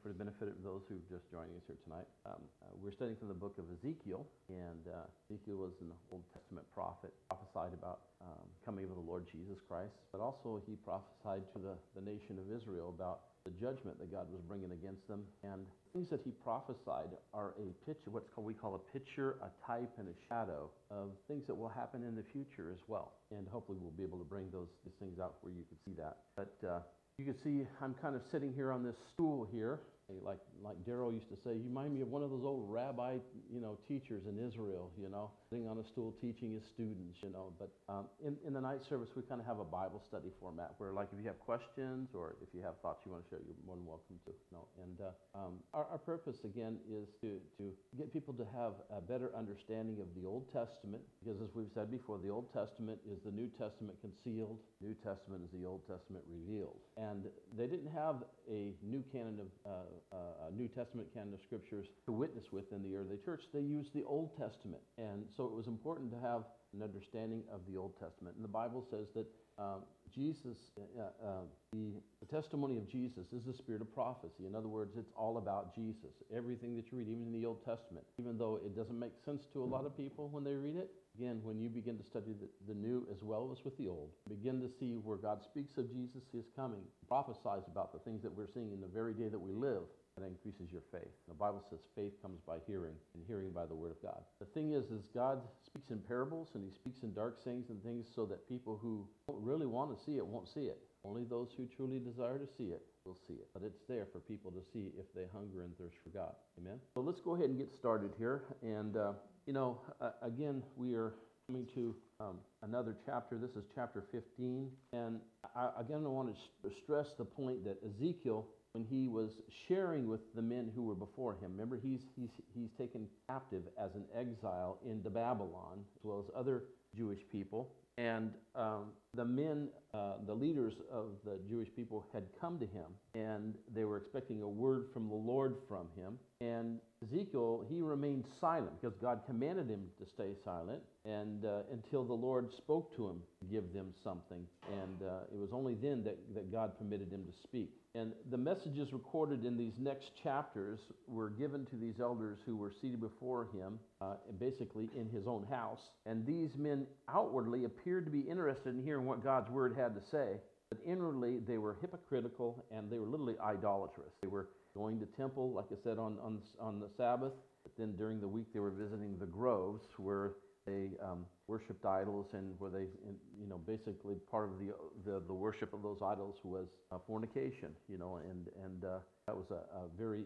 for the benefit of those who are just joining us here tonight, we're studying from the book of Ezekiel, and Ezekiel was an Old Testament prophet, prophesied about coming of the Lord Jesus Christ, but also he prophesied to the nation of Israel about the judgment that God was bringing against them, and things that he prophesied are a picture, we call a picture, a type, and a shadow of things that will happen in the future as well. And hopefully we'll be able to bring these things out where you can see that. But you can see I'm kind of sitting here on this stool here, like Daryl used to say, you remind me of one of those old rabbi, teachers in Israel, sitting on a stool teaching his students, But in the night service, we kind of have a Bible study format where, like, if you have questions or if you have thoughts you want to share, you're more than welcome to. And our purpose, again, is to get people to have a better understanding of the Old Testament, because as we've said before, the Old Testament is the New Testament concealed, New Testament is the Old Testament revealed. And they didn't have a New Testament canon of scriptures to witness with in the early church. They used the Old Testament, and so it was important to have an understanding of the Old Testament. And the Bible says that the testimony of Jesus is the spirit of prophecy. In other words, it's all about Jesus. Everything that you read, even in the Old Testament, even though it doesn't make sense to a lot of people when they read it, again, when you begin to study the New as well as with the Old, begin to see where God speaks of Jesus, his coming, prophesies about the things that we're seeing in the very day that we live. That increases your faith. The Bible says faith comes by hearing, and hearing by the word of God. The thing is God speaks in parables, and he speaks in dark sayings and things so that people who don't really want to see it won't see it. Only those who truly desire to see it will see it. But it's there for people to see if they hunger and thirst for God. Amen? So let's go ahead and get started here. And, again, we are coming to another chapter. This is chapter 15. And I want to stress the point that Ezekiel, when he was sharing with the men who were before him, remember, he's taken captive as an exile into Babylon, as well as other Jewish people. And the men, the leaders of the Jewish people had come to him, and they were expecting a word from the Lord from him. And Ezekiel, he remained silent because God commanded him to stay silent, and until the Lord spoke to him to give them something. And it was only then that God permitted him to speak. And the messages recorded in these next chapters were given to these elders who were seated before him, basically in his own house. And these men outwardly appeared to be interested in hearing what God's word had to say, but inwardly they were hypocritical and they were literally idolatrous. They were going to temple, like I said, on the Sabbath, but then during the week they were visiting the groves where they worshipped idols, and where they, basically part of the worship of those idols was fornication, and that was a very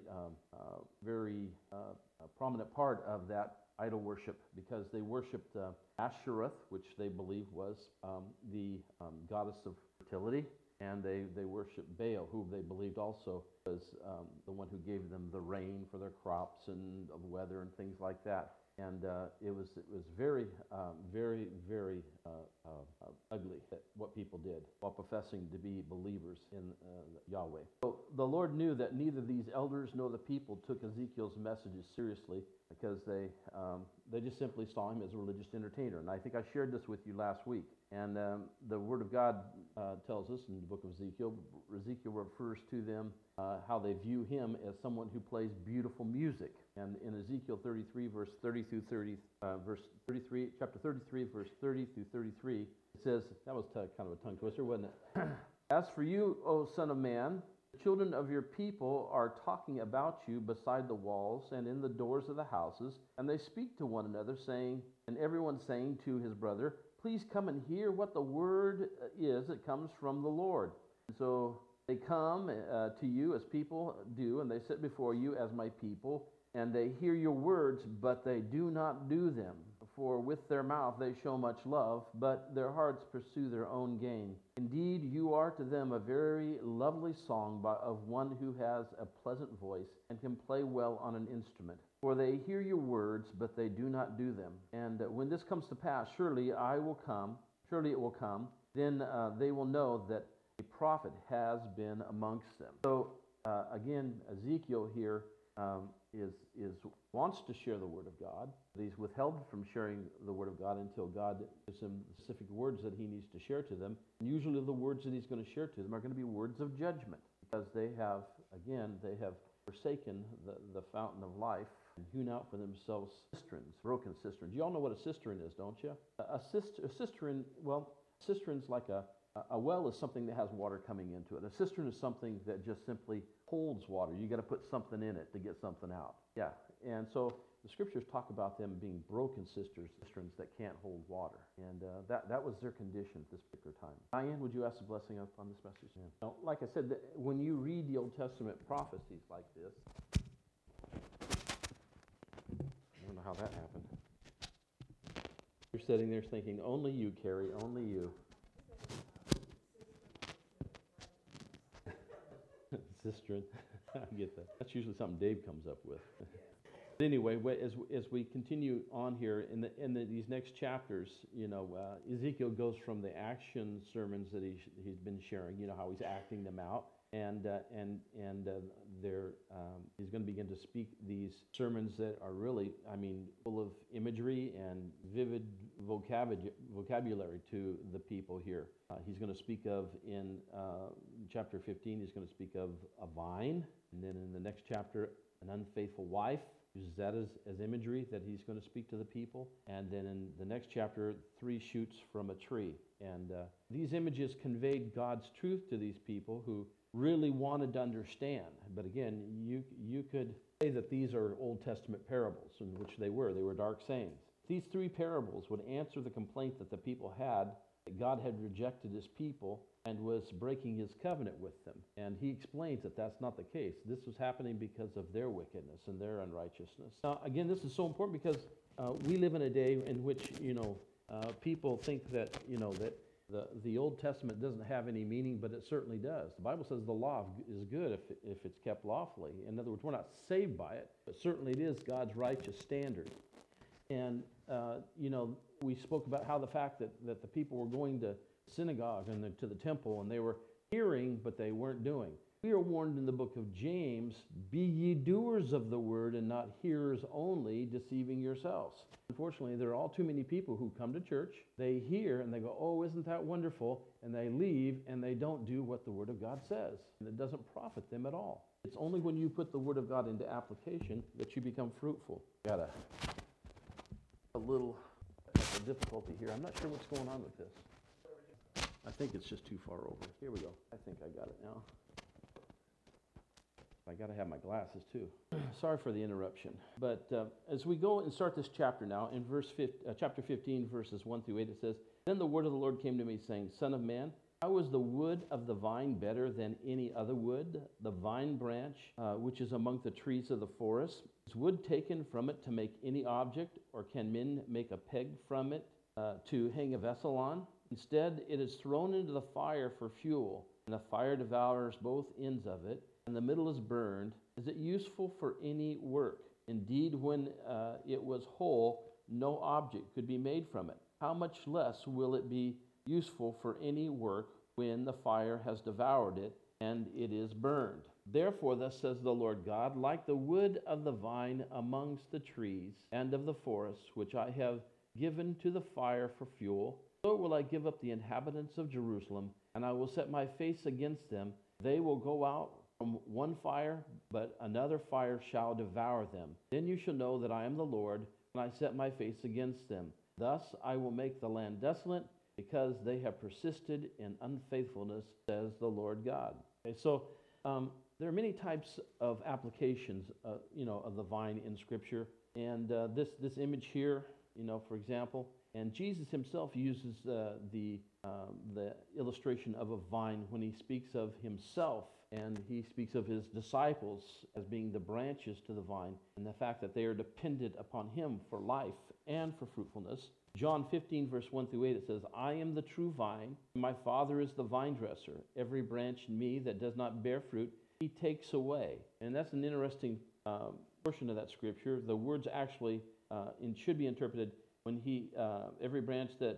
prominent part of that idol worship, because they worshipped Ashereth, which they believed was the goddess of fertility, and they worshipped Baal, who they believed also was the one who gave them the rain for their crops and of weather and things like that. And it was very, very, very ugly what people did while professing to be believers in Yahweh. So the Lord knew that neither these elders nor the people took Ezekiel's messages seriously, because they just simply saw him as a religious entertainer. And I think I shared this with you last week. And the Word of God tells us in the book of Ezekiel refers to them how they view him as someone who plays beautiful music. And in Ezekiel 33, verse 30 through 30, chapter 33, verse 30 through 33, it says, that was kind of a tongue twister, wasn't it? As for you, O son of man, the children of your people are talking about you beside the walls and in the doors of the houses, and they speak to one another, saying, and everyone saying to his brother, please come and hear what the word is that comes from the Lord. And so they come to you as people do, and they sit before you as my people, and they hear your words, but they do not do them. For with their mouth they show much love, but their hearts pursue their own gain. Indeed, you are to them a very lovely song of one who has a pleasant voice and can play well on an instrument. For they hear your words, but they do not do them. And when this comes to pass, surely it will come, then they will know that a prophet has been amongst them. So again, Ezekiel here wants to share the word of God, but he's withheld from sharing the word of God until God gives him specific words that he needs to share to them. And usually the words that he's going to share to them are going to be words of judgment, because they have forsaken the fountain of life and hewn out for themselves cisterns, broken cisterns. You all know what a cistern is, don't you? A cistern, well, cistern's like a well is something that has water coming into it. A cistern is something that just simply holds water. You got to put something in it to get something out. Yeah, and so the scriptures talk about them being broken cisterns that can't hold water. And that was their condition at this particular time. Diane, would you ask a blessing on this message? Yeah. Now, like I said, when you read the Old Testament prophecies like this, I don't know how that happened. You're sitting there thinking, only you, Carrie, only you. Cistern. I get that. That's usually something Dave comes up with. But anyway, as we continue on here in these next chapters, Ezekiel goes from the action sermons that he's been sharing, how he's acting them out, and he's going to begin to speak these sermons that are really, full of imagery and vivid vocabulary to the people here. He's going to speak of, in chapter 15, he's going to speak of a vine, and then in the next chapter, an unfaithful wife. Uses that as imagery that he's going to speak to the people. And then in the next chapter, 3 shoots from a tree. And these images conveyed God's truth to these people who really wanted to understand. But again, you could say that these are Old Testament parables, in which they were. They were dark sayings. These 3 parables would answer the complaint that the people had, that God had rejected his people and was breaking his covenant with them. And he explains that that's not the case. This was happening because of their wickedness and their unrighteousness. Now, again, this is so important because we live in a day in which, people think that, that the Old Testament doesn't have any meaning, but it certainly does. The Bible says the law is good if it's kept lawfully. In other words, we're not saved by it, but certainly it is God's righteous standard. And, we spoke about how the fact that the people were going to synagogue and to the temple, and they were hearing, but they weren't doing. We are warned in the book of James, be ye doers of the word and not hearers only, deceiving yourselves. Unfortunately, there are all too many people who come to church, they hear, and they go, oh, isn't that wonderful? And they leave, and they don't do what the Word of God says. And it doesn't profit them at all. It's only when you put the Word of God into application that you become fruitful. Got a little difficulty here. I'm not sure what's going on with this. I think it's just too far over. Here we go. I think I got it now. I got to have my glasses too. Sorry for the interruption. But as we go and start this chapter now, in chapter 15, verses 1 through 8, it says, Then the word of the Lord came to me, saying, Son of man, how is the wood of the vine better than any other wood? The vine branch, which is among the trees of the forest, is wood taken from it to make any object, or can men make a peg from it to hang a vessel on? Instead, it is thrown into the fire for fuel, and the fire devours both ends of it, and the middle is burned. Is it useful for any work? Indeed, when it was whole, no object could be made from it. How much less will it be useful for any work when the fire has devoured it and it is burned? Therefore, thus says the Lord God, like the wood of the vine amongst the trees and of the forest, which I have given to the fire for fuel, so will I give up the inhabitants of Jerusalem, and I will set my face against them. They will go out from one fire, but another fire shall devour them. Then you shall know that I am the Lord, when I set my face against them. Thus I will make the land desolate, because they have persisted in unfaithfulness, says the Lord God. Okay, so there are many types of applications, of the vine in Scripture. And this image here, for example, and Jesus himself uses the illustration of a vine when he speaks of himself, and he speaks of his disciples as being the branches to the vine, and the fact that they are dependent upon him for life and for fruitfulness. John 15, verse 1 through 8, it says, I am the true vine, and my Father is the vine dresser. Every branch in me that does not bear fruit, he takes away. And that's an interesting portion of that scripture. The words actually should be interpreted when every branch that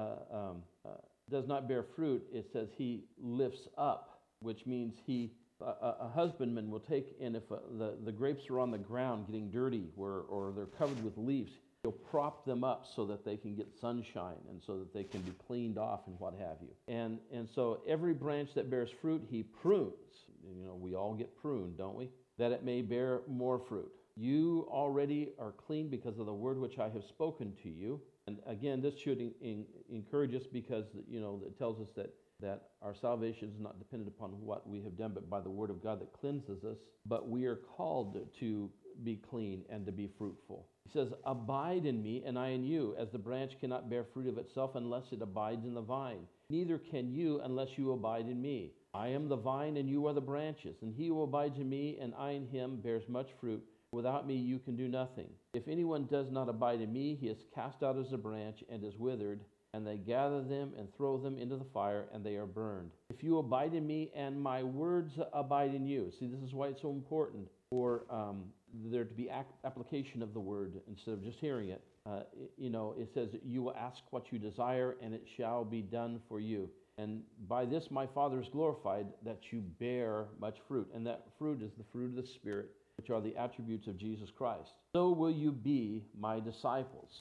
does not bear fruit, it says he lifts up, which means a husbandman will take, and if the grapes are on the ground getting dirty or they're covered with leaves, he'll prop them up so that they can get sunshine and so that they can be cleaned off and what have you. And so every branch that bears fruit, he prunes. We all get pruned, don't we? that it may bear more fruit. You already are clean because of the word which I have spoken to you. And again, this should encourage us because, it tells us that our salvation is not dependent upon what we have done, but by the word of God that cleanses us. But we are called to be clean and to be fruitful. He says, abide in me and I in you, as the branch cannot bear fruit of itself unless it abides in the vine. Neither can you unless you abide in me. I am the vine and you are the branches, and he who abides in me and I in him bears much fruit. Without me you can do nothing. If anyone does not abide in me, he is cast out as a branch and is withered, and they gather them and throw them into the fire, and they are burned. If you abide in me and my words abide in you. See, this is why it's so important for there to be application of the word instead of just hearing it. It says, you will ask what you desire, and it shall be done for you. And by this my Father is glorified, that you bear much fruit. And that fruit is the fruit of the Spirit, which are the attributes of Jesus Christ. So will you be my disciples.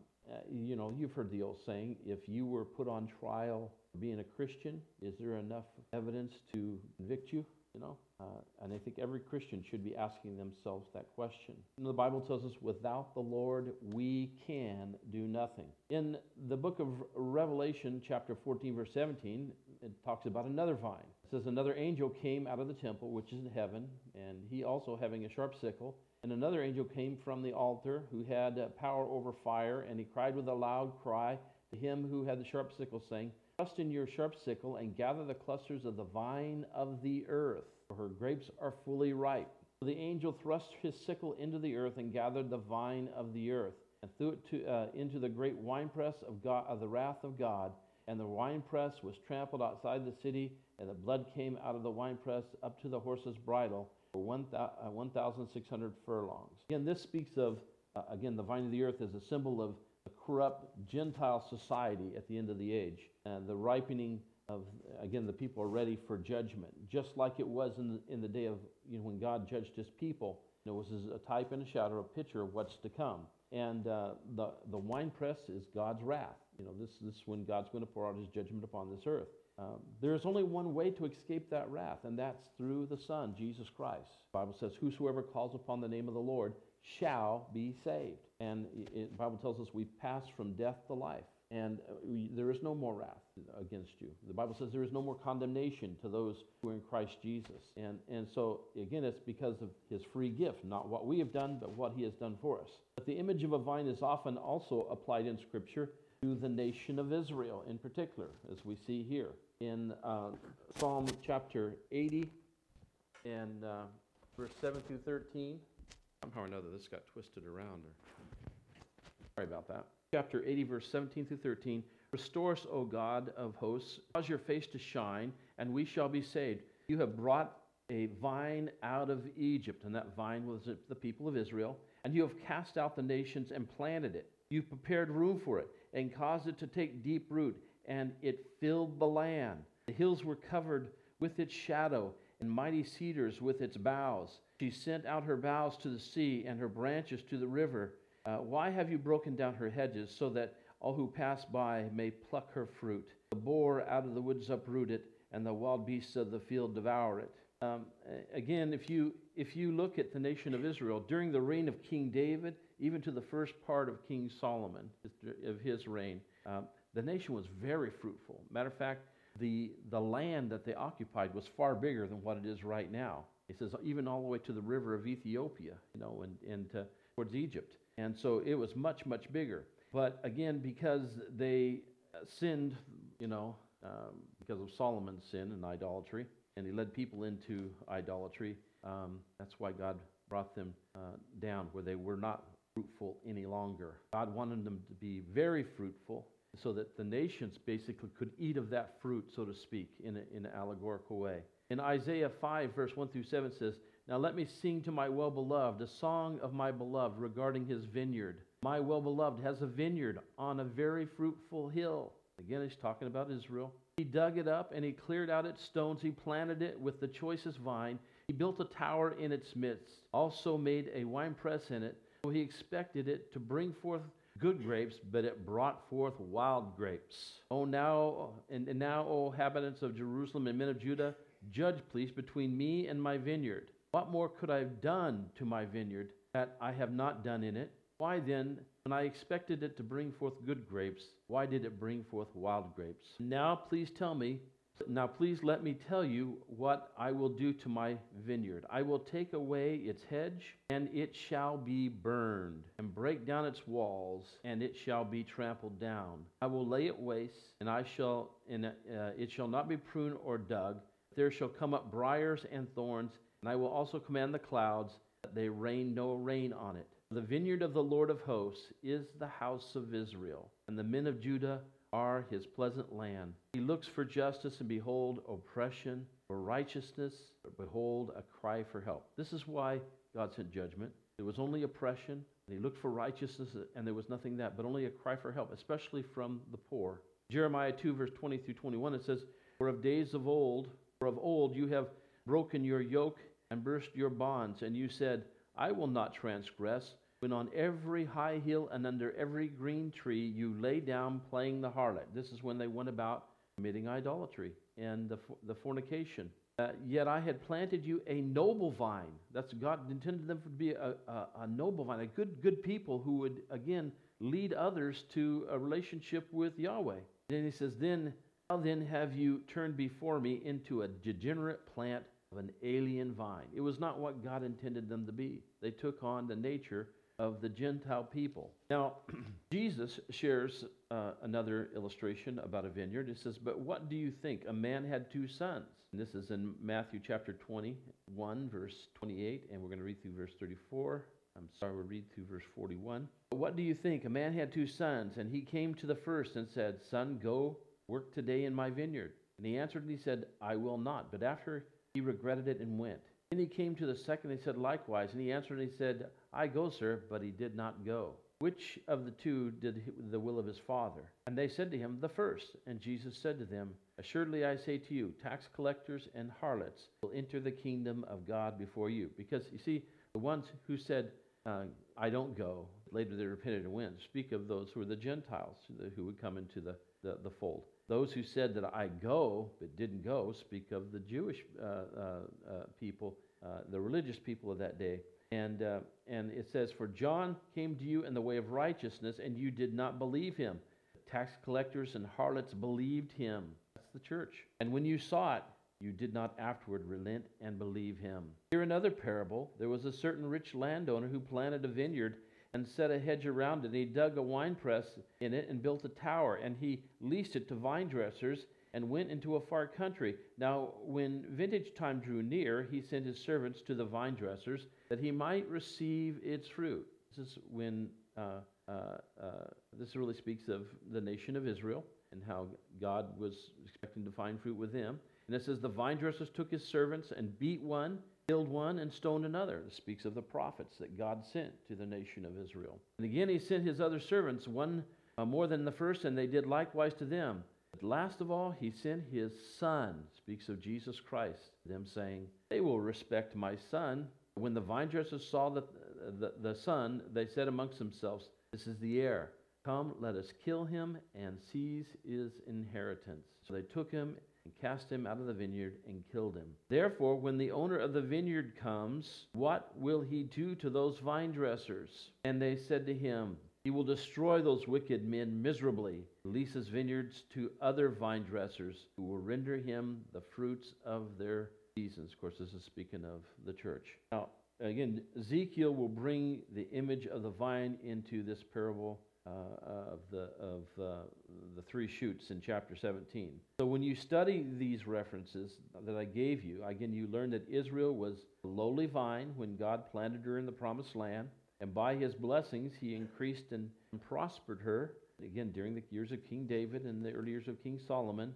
You've heard the old saying, if you were put on trial for being a Christian, is there enough evidence to convict you? And I think every Christian should be asking themselves that question. The Bible tells us, without the Lord, we can do nothing. In the book of Revelation, chapter 14, verse 17, it talks about another vine. It says, another angel came out of the temple, which is in heaven, and he also having a sharp sickle. And another angel came from the altar, who had power over fire, and he cried with a loud cry to him who had the sharp sickle, saying, trust in your sharp sickle, and gather the clusters of the vine of the earth, for her grapes are fully ripe. So the angel thrust his sickle into the earth, and gathered the vine of the earth, and threw it into the great winepress of the wrath of God. And the winepress was trampled outside the city, and the blood came out of the winepress up to the horse's bridle, for 1,600 furlongs. Again, this speaks of, the vine of the earth is a symbol of a corrupt Gentile society at the end of the age. And the ripening of, the people are ready for judgment. Just like it was in the day of, when God judged his people. It was a type and a shadow, a picture of what's to come. And the winepress is God's wrath. This is when God's going to pour out his judgment upon this earth. There's only one way to escape that wrath, and that's through the Son, Jesus Christ. The Bible says, whosoever calls upon the name of the Lord shall be saved. And the Bible tells us we pass from death to life. And there is no more wrath against you. The Bible says there is no more condemnation to those who are in Christ Jesus. And so, again, it's because of his free gift, not what we have done, but what he has done for us. But the image of a vine is often also applied in Scripture to the nation of Israel in particular, as we see here. In Psalm chapter 80 and verse 7 through 13. Somehow or another this got twisted around. Sorry about that. Chapter 80, verse 17 through 13. Restore us, O God of hosts, cause your face to shine, and we shall be saved. You have brought a vine out of Egypt, and that vine was the people of Israel, and you have cast out the nations and planted it. You've prepared room for it, and caused it to take deep root, and it filled the land. The hills were covered with its shadow, and mighty cedars with its boughs. She sent out her boughs to the sea, and her branches to the river. Why have you broken down her hedges, so that all who pass by may pluck her fruit? The boar out of the woods uproot it, and the wild beasts of the field devour it. Again, if you look at the nation of Israel, during the reign of King David, even to the first part of King Solomon, of his reign, the nation was very fruitful. Matter of fact, the land that they occupied was far bigger than what it is right now. It says even all the way to the river of Ethiopia, and towards Egypt. And so it was much, much bigger. But again, because they sinned, because of Solomon's sin and idolatry, and he led people into idolatry, that's why God brought them down, where they were not fruitful any longer. God wanted them to be very fruitful, so that the nations basically could eat of that fruit, so to speak, in an allegorical way. In Isaiah 5, verse 1 through 7 says, now let me sing to my well-beloved a song of my beloved regarding his vineyard. My well-beloved has a vineyard on a very fruitful hill. Again, he's talking about Israel. He dug it up and he cleared out its stones. He planted it with the choicest vine. He built a tower in its midst, also made a winepress in it. So he expected it to bring forth good grapes, but it brought forth wild grapes. Now, O inhabitants of Jerusalem and men of Judah, judge, please, between me and my vineyard. What more could I have done to my vineyard that I have not done in it? Why then, when I expected it to bring forth good grapes, why did it bring forth wild grapes? Now please let me tell you what I will do to my vineyard. I will take away its hedge, and it shall be burned, and break down its walls, and it shall be trampled down. I will lay it waste, and it shall not be pruned or dug. There shall come up briars and thorns, and I will also command the clouds that they rain no rain on it. The vineyard of the Lord of hosts is the house of Israel, and the men of Judah are his pleasant land. He looks for justice, and behold, oppression, for righteousness, but behold, a cry for help. This is why God sent judgment. There was only oppression, and he looked for righteousness, and there was nothing that, but only a cry for help, especially from the poor. Jeremiah 2, verse 20 through 21, it says, For of old you have broken your yoke and burst your bonds, and you said, I will not transgress, when on every high hill and under every green tree you lay down playing the harlot. This is when they went about committing idolatry and the fornication. Yet I had planted you a noble vine. That's God intended them to be a noble vine, a good people who would, again, lead others to a relationship with Yahweh. Then he says, How then have you turned before me into a degenerate plant of an alien vine? It was not what God intended them to be. They took on the nature of the Gentile people. Now, Jesus shares another illustration about a vineyard. It says, But what do you think? A man had two sons. And this is in Matthew chapter 21, verse 28, and we're going to read through verse 34. We'll read through verse 41. But what do you think? A man had two sons, and he came to the first and said, Son, go work today in my vineyard. And he answered and he said, I will not. But after he regretted it and went. Then he came to the second and he said likewise. And he answered and he said, I go, sir, but he did not go. Which of the two did the will of his father? And they said to him, The first. And Jesus said to them, Assuredly I say to you, tax collectors and harlots will enter the kingdom of God before you. Because, you see, the ones who said, I don't go, later they repented and went, speak of those who were the Gentiles who would come into the fold. Those who said that I go but didn't go speak of the Jewish people, the religious people of that day. And it says, For John came to you in the way of righteousness, and you did not believe him. Tax collectors and harlots believed him. That's the church. And when you saw it, you did not afterward relent and believe him. Here another parable. There was a certain rich landowner who planted a vineyard and set a hedge around it. And he dug a winepress in it and built a tower, and he leased it to vine dressers and went into a far country. Now, when vintage time drew near, he sent his servants to the vine dressers that he might receive its fruit. This is when this really speaks of the nation of Israel and how God was expecting to find fruit with them. And it says the vine dressers took his servants and beat one, killed one, and stoned another. This speaks of the prophets that God sent to the nation of Israel. And again, he sent his other servants, one more than the first, and they did likewise to them. But last of all, he sent his son, speaks of Jesus Christ, them saying, They will respect my son. When the vine dressers saw the son, they said amongst themselves, This is the heir. Come, let us kill him and seize his inheritance. So they took him and cast him out of the vineyard and killed him. Therefore, when the owner of the vineyard comes, what will he do to those vine dressers? And they said to him, He will destroy those wicked men miserably, lease his vineyards to other vine dressers who will render him the fruits of their seasons. Of course, this is speaking of the church. Now, again, Ezekiel will bring the image of the vine into this parable of the three shoots in chapter 17. So when you study these references that I gave you, again, you learn that Israel was a lowly vine when God planted her in the promised land, and by his blessings he increased and prospered her. Again, during the years of King David and the early years of King Solomon,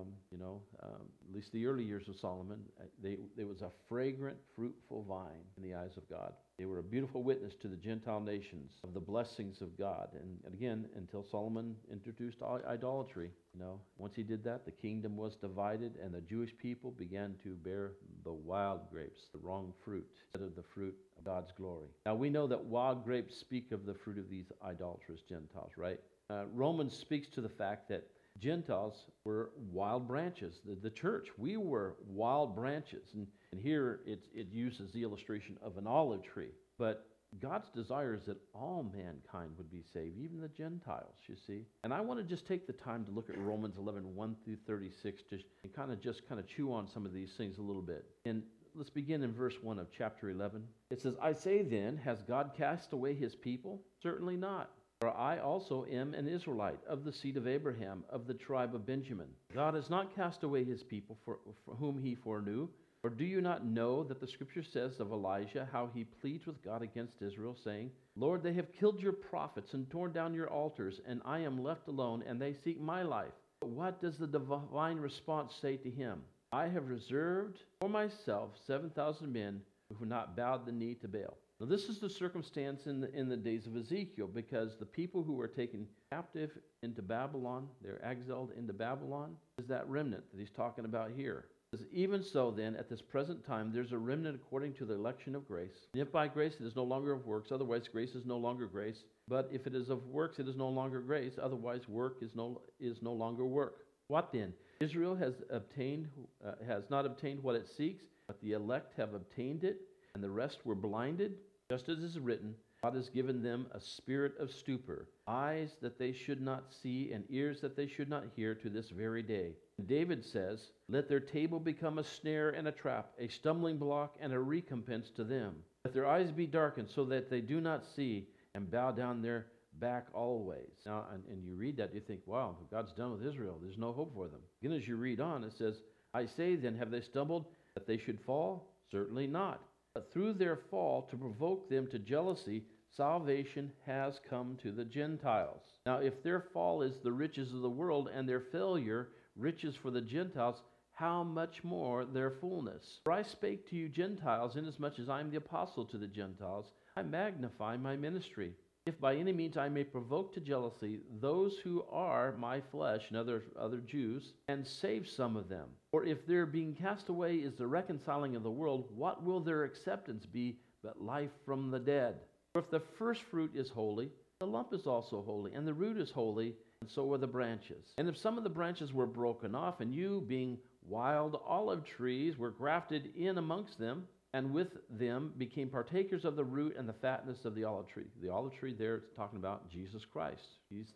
at least the early years of Solomon, there was a fragrant, fruitful vine in the eyes of God. They were a beautiful witness to the Gentile nations of the blessings of God. And again, until Solomon introduced idolatry, once he did that, the kingdom was divided, and the Jewish people began to bear the wild grapes, the wrong fruit, instead of the fruit of God's glory. Now, we know that wild grapes speak of the fruit of these idolatrous Gentiles, right? Romans speaks to the fact that Gentiles were wild branches. The church, we were wild branches. And here it uses the illustration of an olive tree. But God's desire is that all mankind would be saved, even the Gentiles, you see. And I want to just take the time to look at Romans 11, 1 through 36, and kind of chew on some of these things a little bit. And let's begin in verse 1 of chapter 11. It says, I say then, has God cast away his people? Certainly not. For I also am an Israelite, of the seed of Abraham, of the tribe of Benjamin. God has not cast away his people for whom he foreknew. Or do you not know that the scripture says of Elijah how he pleads with God against Israel, saying, Lord, they have killed your prophets and torn down your altars, and I am left alone, and they seek my life. But what does the divine response say to him? I have reserved for myself 7,000 men who have not bowed the knee to Baal. Now, this is the circumstance in the days of Ezekiel, because the people who were taken captive into Babylon, they're exiled into Babylon, is that remnant that he's talking about here. It says, even so then, at this present time, there's a remnant according to the election of grace. And if by grace it is no longer of works, otherwise grace is no longer grace. But if it is of works, it is no longer grace, otherwise work is no longer work. What then? Israel has not obtained what it seeks, but the elect have obtained it, and the rest were blinded. Just as is written, God has given them a spirit of stupor, eyes that they should not see, and ears that they should not hear to this very day. And David says, let their table become a snare and a trap, a stumbling block and a recompense to them. Let their eyes be darkened so that they do not see, and bow down their back always. Now, and you read that, you think, wow, God's done with Israel. There's no hope for them. Again, as you read on, it says, I say then, have they stumbled that they should fall? Certainly not. But through their fall, to provoke them to jealousy, salvation has come to the Gentiles. Now, if their fall is the riches of the world, and their failure riches for the Gentiles, how much more their fullness? For I spake to you Gentiles, inasmuch as I am the apostle to the Gentiles, I magnify my ministry. If by any means I may provoke to jealousy those who are my flesh, and other Jews, and save some of them. For if their being cast away is the reconciling of the world, what will their acceptance be but life from the dead? For if the first fruit is holy, the lump is also holy, and the root is holy, and so are the branches. And if some of the branches were broken off, and you, being wild olive trees, were grafted in amongst them, and with them became partakers of the root and the fatness of the olive tree. The olive tree there, it's talking about Jesus Christ. He's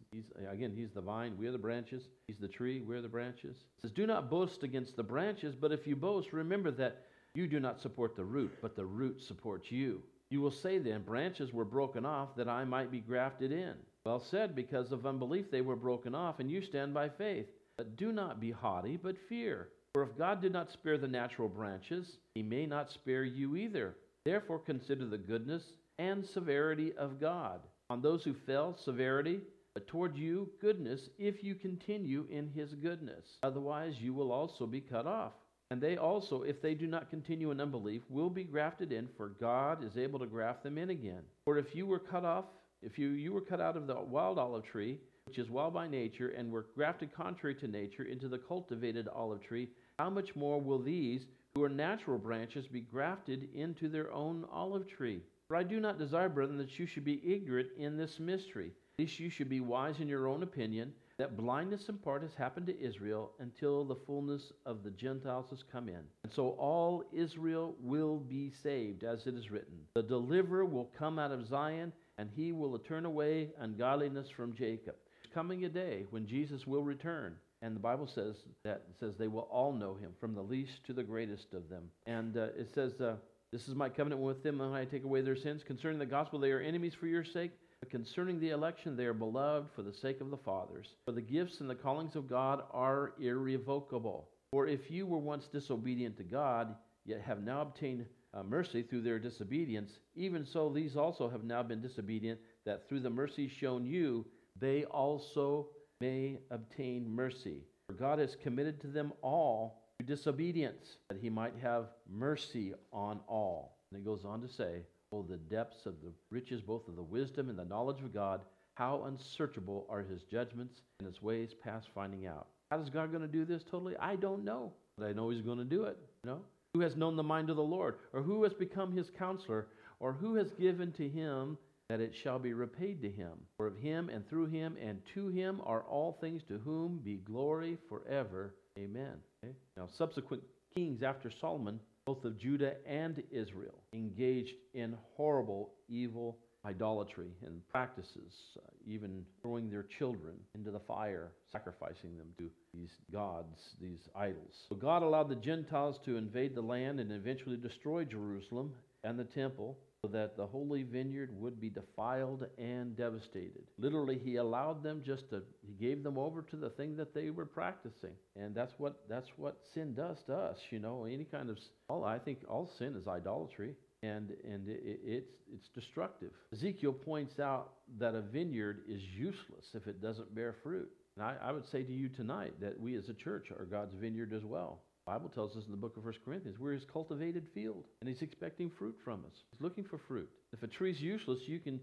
the vine, we are the branches. He's the tree, we are the branches. It says, do not boast against the branches, but if you boast, remember that you do not support the root, but the root supports you. You will say then, branches were broken off that I might be grafted in. Well said, because of unbelief they were broken off, and you stand by faith. But do not be haughty, but fear. For if God did not spare the natural branches, he may not spare you either. Therefore consider the goodness and severity of God. On those who fell, severity, but toward you, goodness, if you continue in his goodness. Otherwise you will also be cut off. And they also, if they do not continue in unbelief, will be grafted in, for God is able to graft them in again. For if you were cut off, if you were cut out of the wild olive tree, which is wild by nature, and were grafted contrary to nature into the cultivated olive tree, how much more will these, who are natural branches, be grafted into their own olive tree? For I do not desire, brethren, that you should be ignorant in this mystery. At least you should be wise in your own opinion, that blindness in part has happened to Israel until the fullness of the Gentiles has come in. And so all Israel will be saved, as it is written. The deliverer will come out of Zion, and he will turn away ungodliness from Jacob. There's coming a day when Jesus will return. And the Bible says they will all know him, from the least to the greatest of them. And it says, this is my covenant with them when I take away their sins. Concerning the gospel, they are enemies for your sake. But concerning the election, they are beloved for the sake of the fathers. For the gifts and the callings of God are irrevocable. For if you were once disobedient to God, yet have now obtained mercy through their disobedience, even so these also have now been disobedient, that through the mercy shown you, they also may obtain mercy. For God has committed to them all to disobedience, that he might have mercy on all. And it goes on to say, oh, the depths of the riches, both of the wisdom and the knowledge of God, how unsearchable are his judgments and his ways past finding out. How is God going to do this totally? I don't know, but I know he's going to do it. Who has known the mind of the Lord, or who has become his counselor, or who has given to him that it shall be repaid to him. For of him and through him and to him are all things, to whom be glory forever. Amen. Okay? Now, subsequent kings after Solomon, both of Judah and Israel, engaged in horrible, evil idolatry and practices, even throwing their children into the fire, sacrificing them to these gods, these idols. So God allowed the Gentiles to invade the land and eventually destroy Jerusalem and the temple, so that the holy vineyard would be defiled and devastated. Literally, he allowed them he gave them over to the thing that they were practicing. And that's what sin does to us, any kind of, I think all sin is idolatry. And it's destructive. Ezekiel points out that a vineyard is useless if it doesn't bear fruit. And I would say to you tonight that we as a church are God's vineyard as well. The Bible tells us in the book of 1 Corinthians, we're his cultivated field, and he's expecting fruit from us. He's looking for fruit. If a tree's useless, you can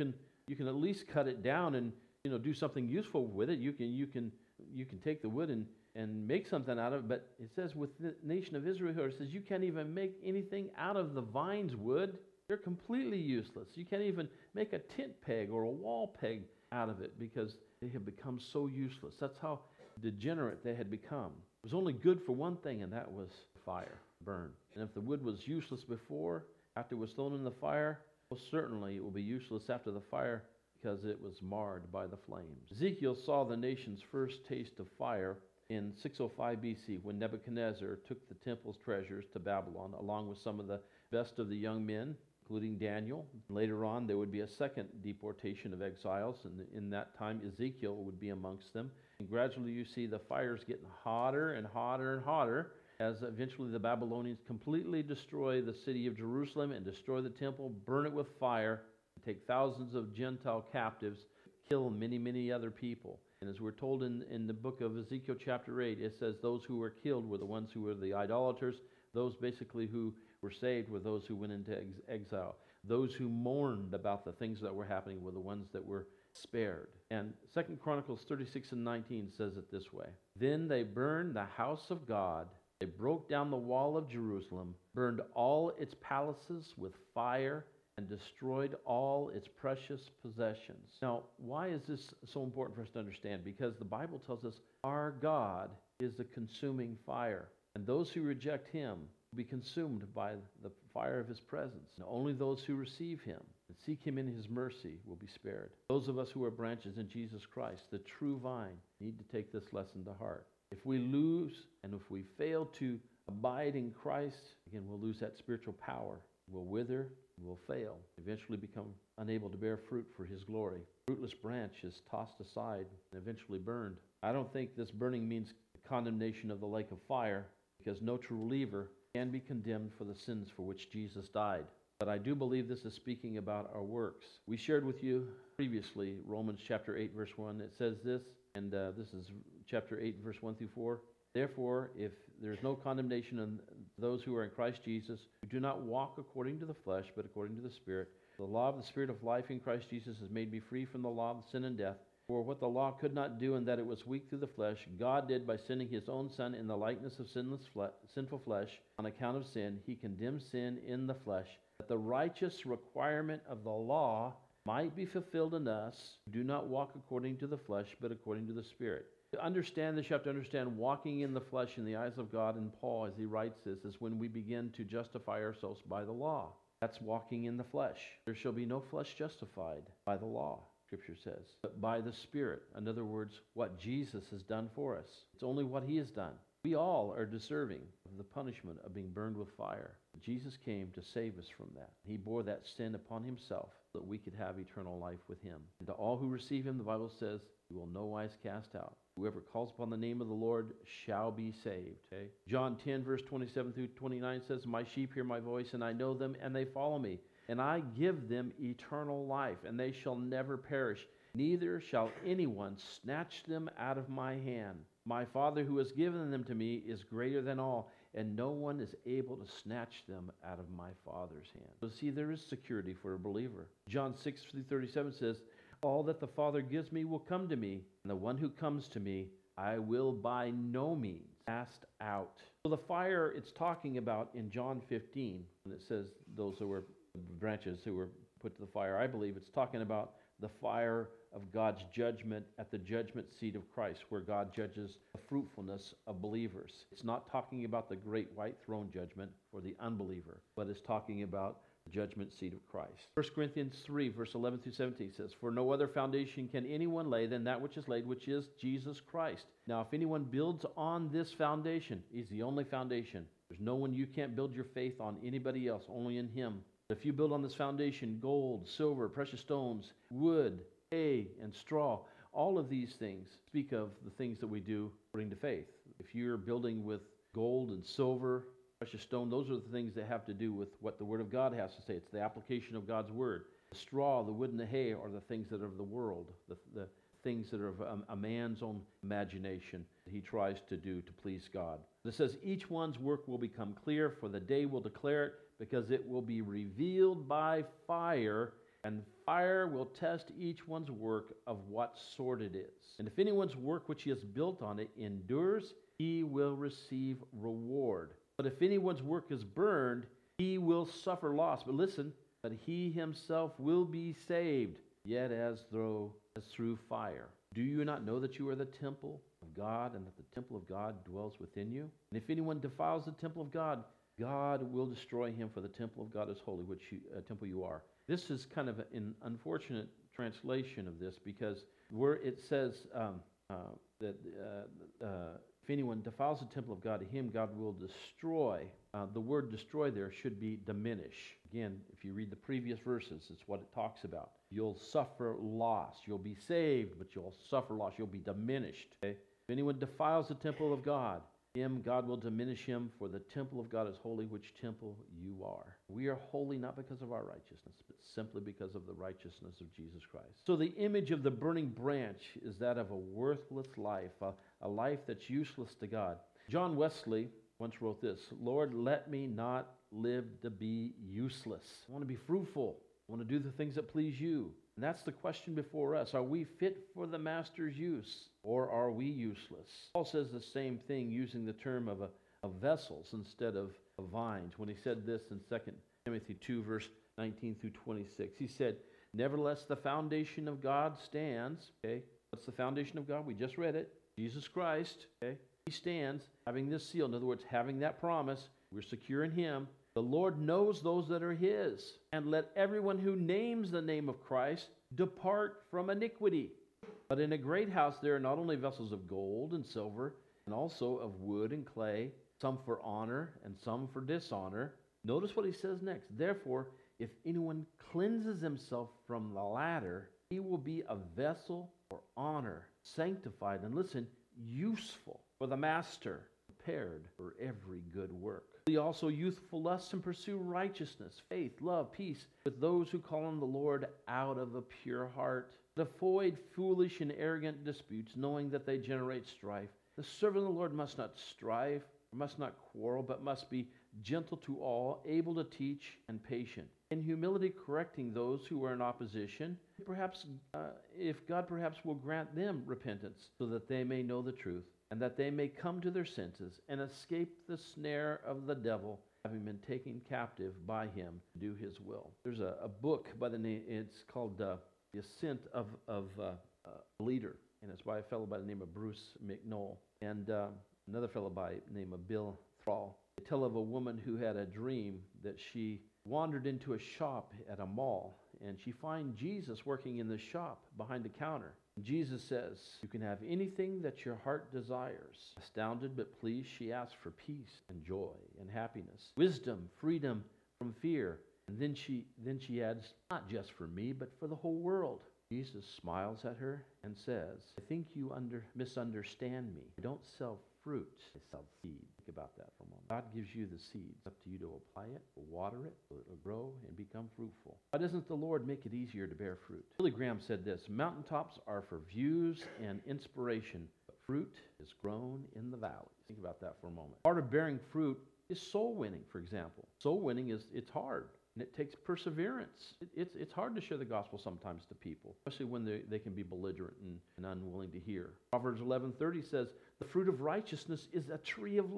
at least cut it down and do something useful with it. You can take the wood and make something out of it. But it says with the nation of Israel here, it says you can't even make anything out of the vine's wood. They're completely useless. You can't even make a tent peg or a wall peg out of it because they have become so useless. That's how degenerate they had become. It was only good for one thing, and that was fire, burn. And if the wood was useless before, after it was thrown in the fire, well, certainly it will be useless after the fire because it was marred by the flames. Ezekiel saw the nation's first taste of fire in 605 BC when Nebuchadnezzar took the temple's treasures to Babylon, along with some of the best of the young men, including Daniel. Later on, there would be a second deportation of exiles, and in that time, Ezekiel would be amongst them. And gradually, you see the fires getting hotter and hotter and hotter as eventually the Babylonians completely destroy the city of Jerusalem and destroy the temple, burn it with fire, take thousands of Gentile captives, kill many, many other people. And as we're told in the book of Ezekiel chapter 8, it says those who were killed were the ones who were the idolaters. Those basically who were saved were those who went into exile. Those who mourned about the things that were happening were the ones that were spared. And 2 Chronicles 36 and 19 says it this way. Then they burned the house of God. They broke down the wall of Jerusalem, burned all its palaces with fire, and destroyed all its precious possessions. Now, why is this so important for us to understand? Because the Bible tells us our God is a consuming fire, and those who reject him will be consumed by the fire of his presence. And only those who receive him and seek him in his mercy will be spared. Those of us who are branches in Jesus Christ, the true vine, need to take this lesson to heart. If we lose and if we fail to abide in Christ, again, we'll lose that spiritual power. We'll wither, we'll fail, eventually become unable to bear fruit for his glory. Fruitless branch is tossed aside and eventually burned. I don't think this burning means condemnation of the lake of fire, because no true believer can be condemned for the sins for which Jesus died. But I do believe this is speaking about our works. We shared with you previously Romans chapter 8, verse 1. It says this, and this is chapter 8, verse 1 through 4. Therefore, if there is no condemnation on those who are in Christ Jesus, who do not walk according to the flesh, but according to the Spirit, the law of the Spirit of life in Christ Jesus has made me free from the law of sin and death. For what the law could not do, in that it was weak through the flesh, God did by sending his own Son in the likeness of sinful flesh. On account of sin, he condemned sin in the flesh, that the righteous requirement of the law might be fulfilled in us, who do not walk according to the flesh, but according to the Spirit. To understand this, you have to understand walking in the flesh in the eyes of God, and Paul, as he writes this, is when we begin to justify ourselves by the law. That's walking in the flesh. There shall be no flesh justified by the law, Scripture says, but by the Spirit. In other words, what Jesus has done for us. It's only what he has done. We all are deserving of the punishment of being burned with fire. Jesus came to save us from that. He bore that sin upon himself so that we could have eternal life with him. And to all who receive him, the Bible says, he will no wise cast out. Whoever calls upon the name of the Lord shall be saved. Okay? John 10, verse 27 through 29 says, my sheep hear my voice, and I know them, and they follow me. And I give them eternal life, and they shall never perish. Neither shall anyone snatch them out of my hand. My Father who has given them to me is greater than all, and no one is able to snatch them out of my Father's hand. So see, there is security for a believer. John 6 through 37 says, all that the Father gives me will come to me, and the one who comes to me I will by no means cast out. So the fire it's talking about in John 15, when it says those who were branches who were put to the fire. I believe it's talking about the fire of God's judgment at the judgment seat of Christ, where God judges the fruitfulness of believers. It's not talking about the great white throne judgment for the unbeliever, but it's talking about the judgment seat of Christ. 1 Corinthians 3, verse 11 through 17 says, "For no other foundation can anyone lay than that which is laid, which is Jesus Christ. Now, if anyone builds on this foundation," he's the only foundation. There's no one, you can't build your faith on anybody else, only in him. If you build on this foundation gold, silver, precious stones, wood, hay, and straw, all of these things speak of the things that we do according to faith. If you're building with gold and silver, precious stone, those are the things that have to do with what the Word of God has to say. It's the application of God's Word. The straw, the wood, and the hay are the things that are of the world, the things that are of a man's own imagination that he tries to do to please God. It says, "Each one's work will become clear, for the day will declare it, because it will be revealed by fire, and fire will test each one's work of what sort it is. And if anyone's work which he has built on it endures, he will receive reward. But if anyone's work is burned, he will suffer loss." But listen, "but he himself will be saved, yet as through fire. Do you not know that you are the temple of God, and that the temple of God dwells within you? And if anyone defiles the temple of God, God will destroy him, for the temple of God is holy, which temple you are." This is kind of an unfortunate translation of this, because where it says that if anyone defiles the temple of God, him God will destroy. The word destroy there should be diminish. Again, if you read the previous verses, it's what it talks about. You'll suffer loss. You'll be saved, but you'll suffer loss. You'll be diminished. Okay? If anyone defiles the temple of God, him God will diminish him, for the temple of God is holy, which temple you are. We are holy not because of our righteousness, but simply because of the righteousness of Jesus Christ. So the image of the burning branch is that of a worthless life, a life that's useless to God. John Wesley once wrote this: "Lord, let me not live to be useless. I want to be fruitful. I want to do the things that please you." And that's the question before us. Are we fit for the Master's use, or are we useless? Paul says the same thing using the term of vessels instead of vines when he said this in 2 Timothy 2, verse 19 through 26. He said, "Nevertheless, the foundation of God stands." Okay, what's the foundation of God? We just read it. Jesus Christ. Okay, he stands, having this seal. In other words, having that promise. We're secure in him. "The Lord knows those that are his, and let everyone who names the name of Christ depart from iniquity. But in a great house there are not only vessels of gold and silver, and also of wood and clay, some for honor and some for dishonor." Notice what he says next. "Therefore, if anyone cleanses himself from the latter, he will be a vessel for honor, sanctified," and listen, "useful for the master, prepared for every good work. Be also youthful lusts, and pursue righteousness, faith, love, peace with those who call on the Lord out of a pure heart. But avoid foolish and arrogant disputes, knowing that they generate strife. The servant of the Lord must not strive, must not quarrel, but must be gentle to all, able to teach, and patient. In humility correcting those who are in opposition, if God perhaps will grant them repentance, so that they may know the truth, and that they may come to their senses and escape the snare of the devil, having been taken captive by him to do his will." There's a book by the name, it's called The Ascent of a Leader, and it's by a fellow by the name of Bruce McNoll, and another fellow by the name of Bill Thrall. They tell of a woman who had a dream that she wandered into a shop at a mall, and she finds Jesus working in the shop behind the counter. Jesus says, "You can have anything that your heart desires." Astounded but pleased, she asks for peace and joy and happiness, wisdom, freedom from fear. And then she adds, "Not just for me, but for the whole world." Jesus smiles at her and says, "I think you misunderstand me. I don't sell fruit, I sell seed." Think about that for a moment. God gives you the seed. It's up to you to apply it, to water it, so it will grow and become fruitful. Why doesn't the Lord make it easier to bear fruit? Billy Graham said this: "Mountaintops are for views and inspiration, but fruit is grown in the valleys." Think about that for a moment. Part of bearing fruit is soul winning, for example. Soul winning it's hard. And it takes perseverance. It's hard to share the gospel sometimes to people, especially when they can be belligerent and unwilling to hear. Proverbs 11:30 says, "The fruit of righteousness is a tree of life,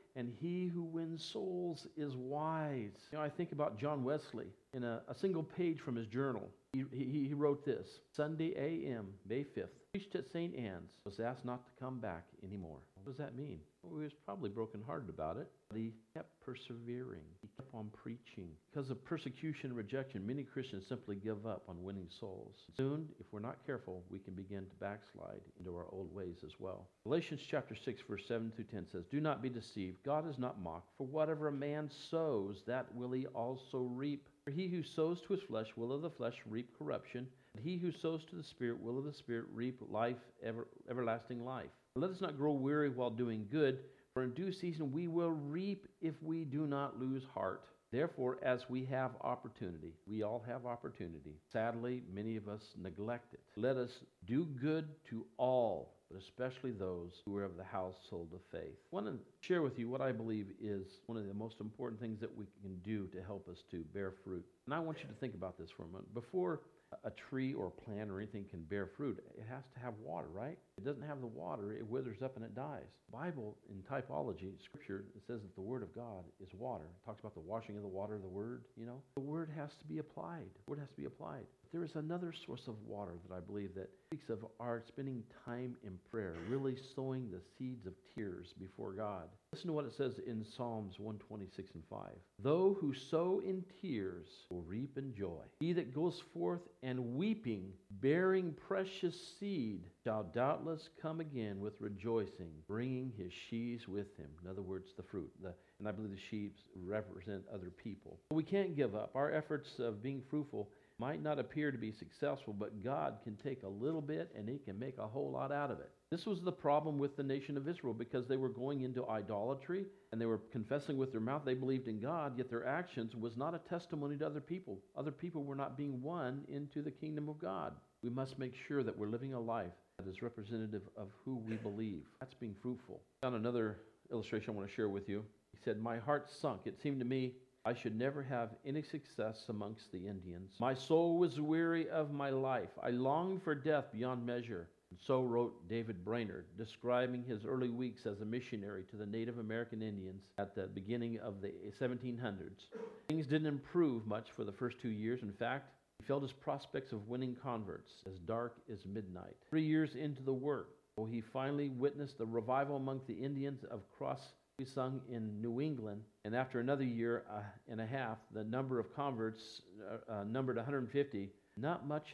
and he who wins souls is wise. I think about John Wesley in a single page from his journal. He wrote this: Sunday a.m., May 5th, preached at St. Anne's, was asked not to come back anymore. What does that mean? Well, he was probably brokenhearted about it, but he kept persevering. He kept on preaching. Because of persecution and rejection, many Christians simply give up on winning souls. Soon, if we're not careful, we can begin to backslide into our old ways as well. Galatians chapter 6, verse 7 through 10 says, Do not be deceived. God is not mocked. For whatever a man sows, that will he also reap. For he who sows to his flesh will of the flesh reap corruption, and he who sows to the Spirit will of the Spirit reap life, everlasting life. Let us not grow weary while doing good, for in due season we will reap if we do not lose heart. Therefore, as we have opportunity, we all have opportunity. Sadly, many of us neglect it. Let us do good to all, but especially those who are of the household of faith. I want to share with you what I believe is one of the most important things that we can do to help us to bear fruit. And I want you to think about this for a moment. Before a tree or a plant or anything can bear fruit, it has to have water, right? If it doesn't have the water, it withers up and it dies. Bible, in typology, Scripture, it says that the Word of God is water. It talks about the washing of the water of the Word, The Word has to be applied. The Word has to be applied. There is another source of water that I believe that speaks of our spending time in prayer, really sowing the seeds of tears before God. Listen to what it says in Psalms 126 and 5. Though who sow in tears will reap in joy. He that goes forth and weeping, bearing precious seed, shall doubtless come again with rejoicing, bringing his sheaves with him. In other words, the fruit. And I believe the sheaves represent other people. We can't give up. Our efforts of being fruitful might not appear to be successful, but God can take a little bit and he can make a whole lot out of it. This was the problem with the nation of Israel, because they were going into idolatry and they were confessing with their mouth they believed in God, yet their actions was not a testimony to other people. Other people were not being won into the kingdom of God. We must make sure that we're living a life that is representative of who we believe. That's being fruitful. I found another illustration I want to share with you. He said, My heart sunk. It seemed to me I should never have any success amongst the Indians. My soul was weary of my life. I longed for death beyond measure. And so wrote David Brainerd, describing his early weeks as a missionary to the Native American Indians at the beginning of the 1700s. Things didn't improve much for the first 2 years. In fact, he felt his prospects of winning converts as dark as midnight. 3 years into the work, he finally witnessed the revival among the Indians of Cross sung in New England, and after another year and a half, the number of converts numbered 150. Not much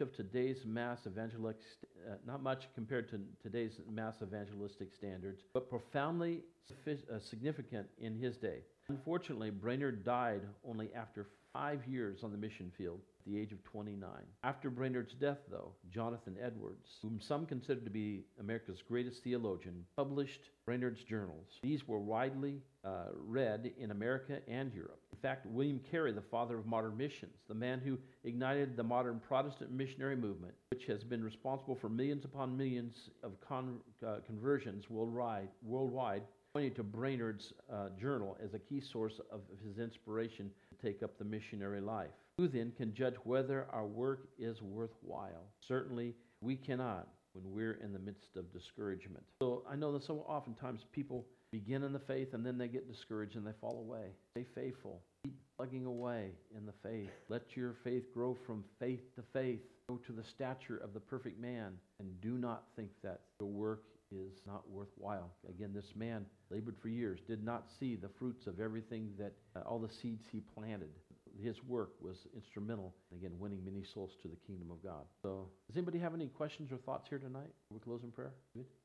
compared to today's mass evangelistic standards, but profoundly significant in his day. Unfortunately, Brainerd died only after 5 years on the mission field at the age of 29. After Brainerd's death, though, Jonathan Edwards, whom some consider to be America's greatest theologian, published Brainerd's journals. These were widely read in America and Europe. In fact, William Carey, the father of modern missions, the man who ignited the modern Protestant missionary movement, which has been responsible for millions upon millions of conversions worldwide, pointed to Brainerd's journal as a key source of his inspiration to take up the missionary life. Who then can judge whether our work is worthwhile? Certainly, we cannot when we're in the midst of discouragement. So I know that so oftentimes people begin in the faith and then they get discouraged and they fall away. Stay faithful. Keep plugging away in the faith. Let your faith grow from faith to faith. Go to the stature of the perfect man, and do not think that your work is not worthwhile. Again, this man labored for years, did not see the fruits of everything that, all the seeds he planted. His work was instrumental, again, winning many souls to the kingdom of God. So, does anybody have any questions or thoughts here tonight? We close in prayer? Good.